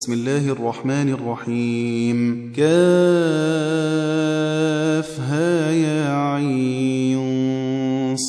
بسم الله الرحمن الرحيم كافها يا عين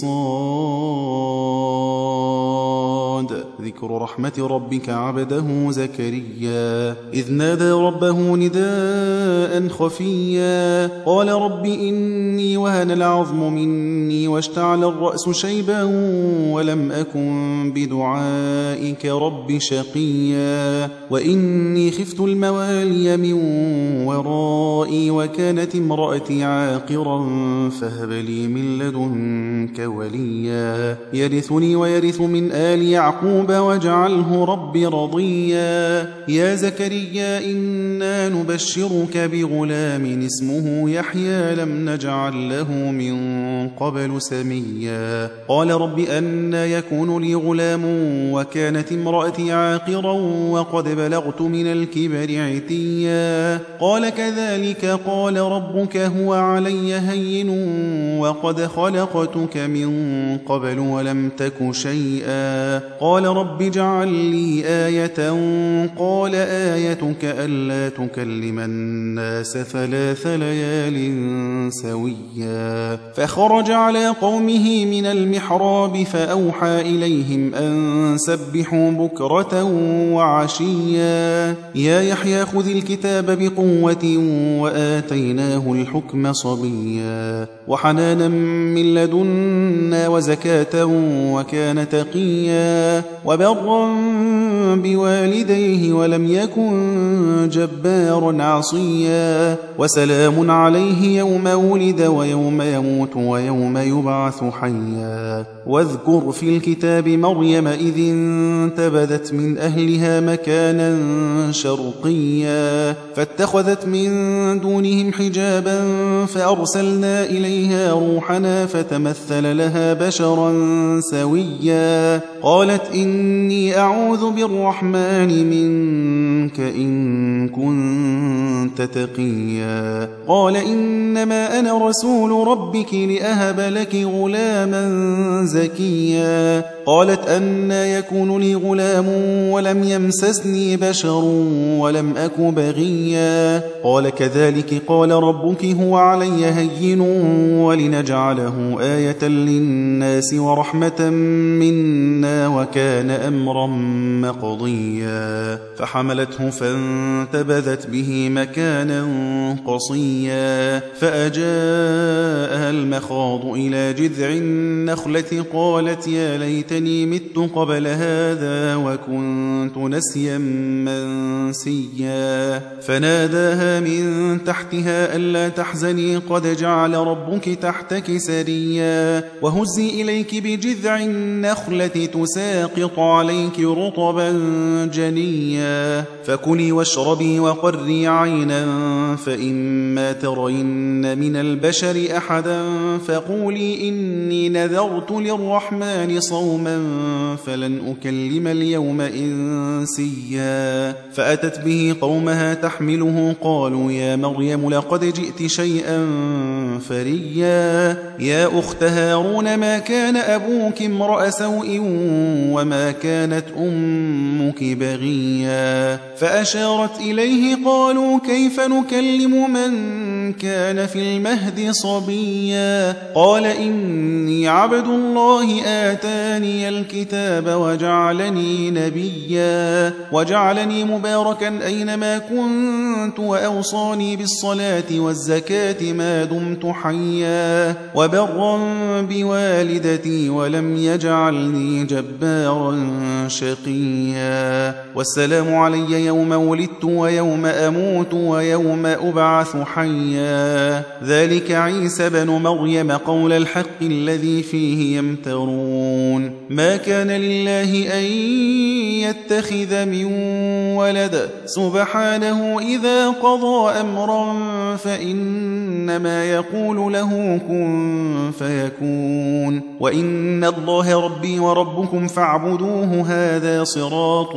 صاد ذكر رحمة ربك عبده زكريا إذ نادى ربه نداء خفيا قال رب إني وهن العظم مني واشتعل الرأس شيبا ولم أكن بدعائك رب شقيا وإني خفت الموالي من ورائي وكانت امرأتي عاقرا فهب لي من لدنك وليا يرثني ويرث من آل يعقوب واجعله رب رضيا يا زكريا إنا نبشرك بغلام اسمه يحيى لم نجعل له من قبل سميا قال رب أنى يكون لي غلام وكانت امرأتي عاقرا وقد بلغت من الكبر عتيا قال كذلك قال ربك هو علي هين وقد خلقتك من قبل ولم تك شيئا قال رب اجعل لي آية قال آيتك ألا تكلم الناس 3 ليال سويا فخرج على قومه من المحراب فأوحى إليهم أن سبحوا بكرة وعشيا يا يحيى خذ الكتاب بقوة وآتيناه الحكم صبيا وحنانا من لدنا وزكاة وكان تقيا وبرا بوالديه ولم يكن جبارا عصيا وسلام عليه يوم ولد ويوم يموت ويوم يبعث حيا واذكر في الكتاب مريم إذ انتبذت من أهلها مكانا شرقيا فاتخذت من دونهم حجابا فأرسلنا إليها روحنا فتمثل لها بشرا سويا قالت إني أعوذ بالرحمن منك إن كنت تقيا قال إنما أنا رسول ربك لأهب لك غلاما زكيا قالت أنى يكون لي غلام ولم يمسسني بشر ولم أك بغيا قال كذلك قال ربك هو علي هين ولنجعله آية للناس ورحمة منا وكان أمرا مقضيا فحملته فانتبذت به مكانا قصيا فأجاءها المخاض إلى جذع النخلة قالت يا ليتني مت قبل هذا وكنت نسيا منسيا فناداها من تحتها ألا تحزني قد جعل ربك تحتك سريا وهزي إليك بجذع النخلة تساقط عليك رطبا جنيا فكلي واشربي وقري عينا فإما ترين من البشر أحدا فقولي إني نذرت للرحمن صوما فلن أكلم اليوم إنسيا فأتت به قومها تحمله قالوا يا مريم لقد جئت شيئا فريا يا أخت هارون ما كان أبوك امرأ سوء وما كانت أمك بغيا فأشارت إليه قالوا كيف نكلم من كان في المهد صبيا قال إني عبد الله آتاني الكتاب وجعلني نبيا وجعلني مباركا أينما كنت وأوصاني بالصلاة والزكاة ما دمت حيا وبرا بوالدتي ولم يجعلني جبارا شقيا والسلام علي يوم ولدت ويوم أموت ويوم أبعث حيا ذلك عيسى بن مريم قول الحق الذي فيه يمترون ما كان لله أن يتخذ من ولد سبحانه إذا قضى أمرا فإنما يقول له كن فيكون وإن الله ربي وربكم فاعبدوه هذا صراط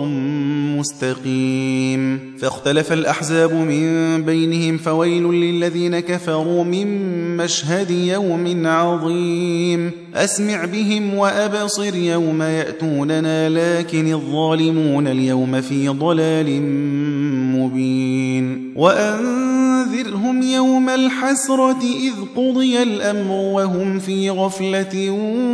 مستقيم فاختلف الأحزاب من بينهم فويل للذين كفروا من مشهد يوم عظيم أسمع بهم وأبصر يوم يأتوننا لكن الظالمون اليوم في ضلال مبين وأنذرهم يوم الحسرة إذ قضي الأمر وهم في غفلة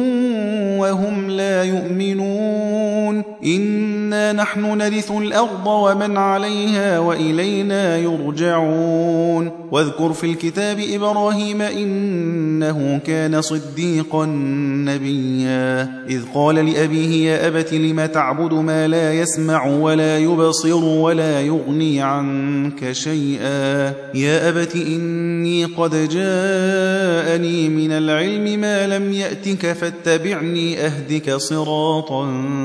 وهم لا يؤمنون إنا نحن نرث الأرض ومن عليها وإلينا يرجعون واذكر في الكتاب إبراهيم إنه كان صديقا نبيا إذ قال لأبيه يا أبت لم تعبد ما لا يسمع ولا يبصر ولا يغني عنك شيئا يا أبت إني قد جاءني من العلم ما لم يأتك فاتبعني أهدك صراطا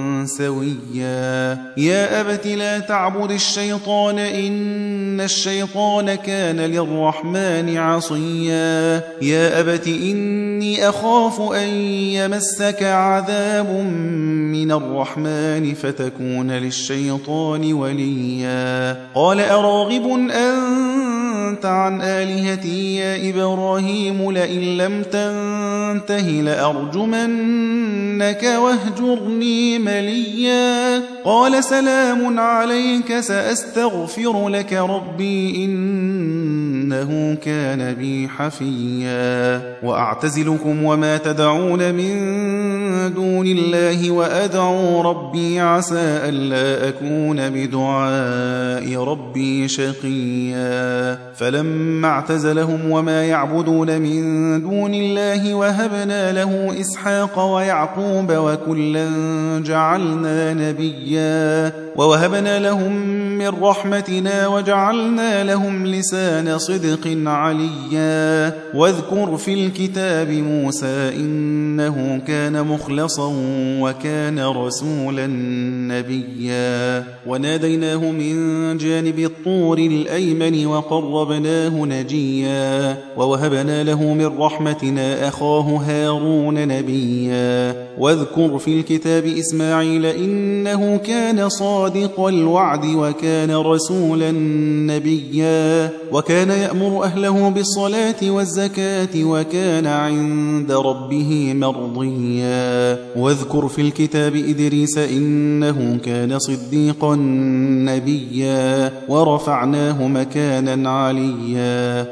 سويا يا أبت لا تعبد الشيطان إن الشيطان كان للرحمن عصيا يا أبت إني أخاف أن يمسك عذاب من الرحمن فتكون للشيطان وليا قال أراغب أنت عن آلهتي يا إبراهيم لئن لم تنته لأرجمنك واهجرني مليا قال سلام عليك سأستغفر لك ربي إنه كان بي حفيا وأعتزلكم وما تدعون من دون الله وأدعو ربي عسى ألا أكون بدعاء ربي شقيا فلما اعتزلهم وما يعبدون من دون الله وهبنا له إسحاق ويعقوب وكلا جعلنا نبيا ووهبنا لهم من رحمتنا وجعلنا لهم لسان صدق عليا واذكر في الكتاب موسى إنه كان مخلصا وكان رسولا نبيا وناديناه من جانب الطور الأيمن وقربناه نجيا ووهبنا له من رحمتنا أخاه هارون نبيا واذكر في الكتاب إسماعيل إنه كان صادق الوعد وكان رسولا نبيا وكان يأمر أهله بالصلاة والزكاة وكان عند ربه مرضيا واذكر في الكتاب إدريس إنه كان صديقا نبيا ورفعناه مكانا عليا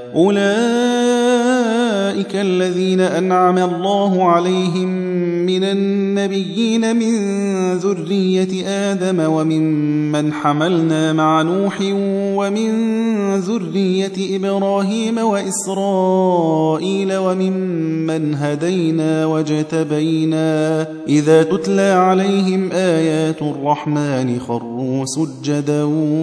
أولئك الذين أنعم الله عليهم من النبيين من ذرية آدم وممن حملنا مع نوح ومن ذرية إبراهيم وإسرائيل وممن هدينا واجتبينا إذا تتلى عليهم آيات الرحمن خروا سجدا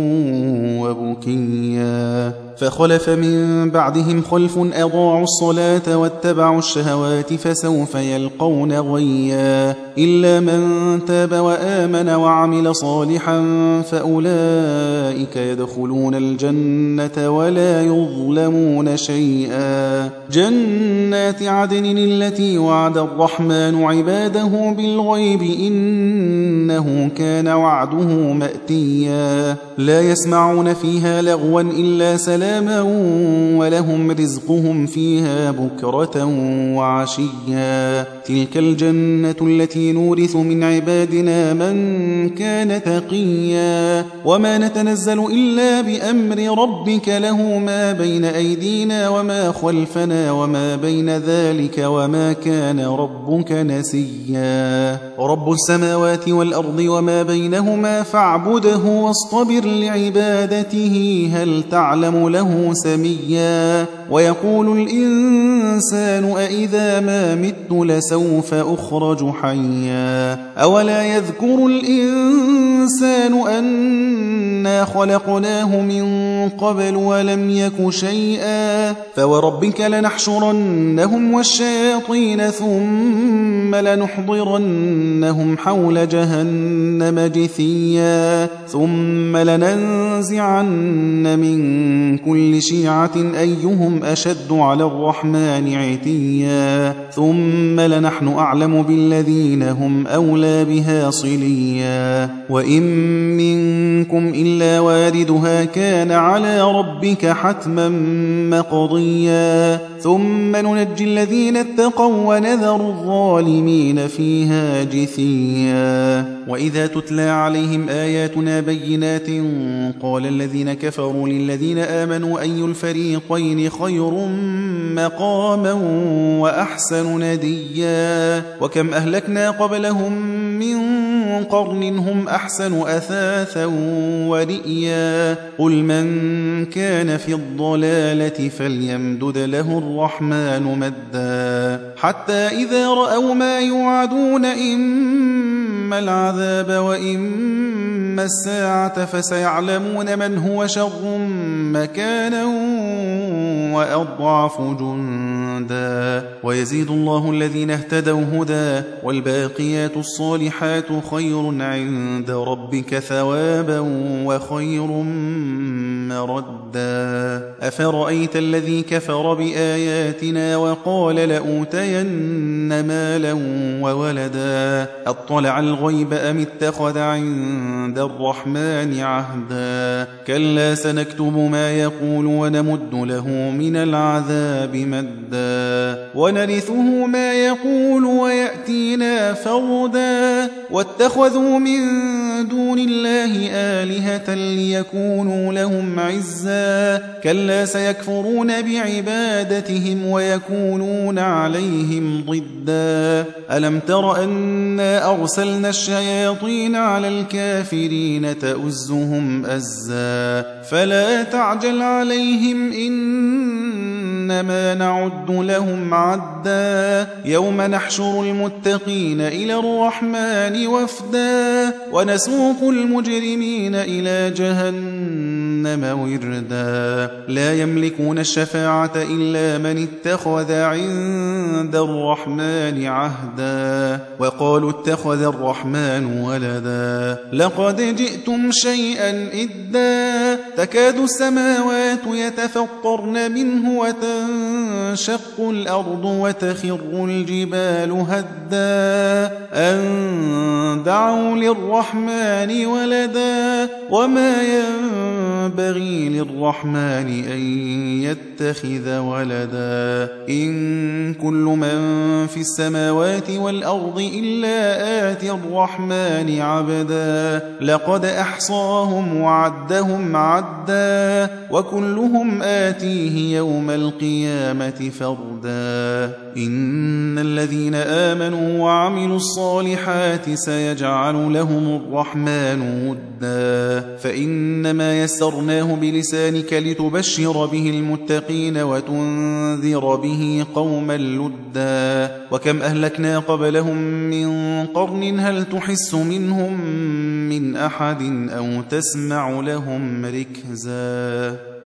وبكيا فخلف من بعدهم خلف أضاعوا الصلاة واتبعوا الشهوات فسوف يلقون غيا إلا من تاب وآمن وعمل صالحا فأولئك يدخلون الجنة ولا يظلمون شيئا جنات عدن التي وعد الرحمن عباده بالغيب إنه كان وعده مأتيا لا يسمعون فيها لغوا إلا سلاما ولهم رزقهم فيها بكرة وعشيا تلك الجنة التي نورث من عبادنا من كان تقيا وما نتنزل إلا بأمر ربك له ما بين أيدينا وما خلفنا وما بين ذلك وما كان ربك نسيا رب السماوات والأرض وما بينهما فاعبده واصطبر لعبادته هل تعلم له سميا ويقول الإنسان أإذا ما مت لسوف أخرج حيا أولا يذكر الإنسان أنا خلقناه من قبل ولم يك شيئا فوربك لنحشرنهم والشياطين ثم لنحضرنهم حول جهنم جثيا ثم لننزعن من كل شيعة أيهم أشد على الرحمن عتيا ثم نحن أعلم بالذين هم أولى بها صليا وإن منكم إلا واردها كان على ربك حتما مقضيا ثم ننجي الذين اتقوا ونذر الظالمين فيها جثيا وإذا تتلى عليهم آياتنا بينات قال الذين كفروا للذين آمنوا أي الفريقين خير مقاما وأحسن نديا وكم أهلكنا قبلهم من قرن هم أحسن أثاثا ورئيا قل من كان في الضلالة فليمدد له الرحمن مدا حتى إذا رأوا ما يوعدون إما العذاب وإما الساعة فسيعلمون من هو شر مكانا وأضعف جندا ويزيد الله الذين اهتدوا هدى والباقيات الصالحات خير عند ربك ثوابا وخير مردا أفرأيت الذي كفر بآياتنا وقال لأوتين مالا وولدا أطلع الغيب أم اتخذ عند الرحمن عهدا كلا سنكتب ما يقول ونمد له من العذاب مدا ونرثه ما يقول ويأتينا فردا واتخذوا من دون الله آلهة ليكونوا لهم عزا كلا سيكفرون بعبادتهم ويكونون عليهم ضدا ألم تر أنا أرسلنا الشياطين على الكافرين تؤزهم أزا فلا تعجل عليهم إنما نعد لهم عدا يوم نحشر المتقين إلى الرحمن وفدا ونسوق المجرمين إلى جهنم وردا لا يملكون الشفاعة إلا من اتخذ عند الرحمن عهدا وقالوا اتخذ الرحمن ولدا لقد جئتم شيئا إدا تكاد السماوات يتفطرن منه وتنشق الأرض وتخر الجبال هدا أن دعوا للرحمن ولدا وما ينبغي للرحمن أن يتخذ ولدا إن كل من في السماوات والأرض إلا آتي الرحمن عبدا لقد أحصاهم وعدهم عدا وكلهم آتيه يوم القيامة فردا إن الذين آمنوا وعملوا الصالحات سيجعل لهم الرحمن ودا فإنما يسرناه بلسانك لتبشر به المتقين وتنذر به قوما لدا وكم أهلكنا قبلهم من قرن هل تحس منهم من أحد أو تسمع لهم ركزا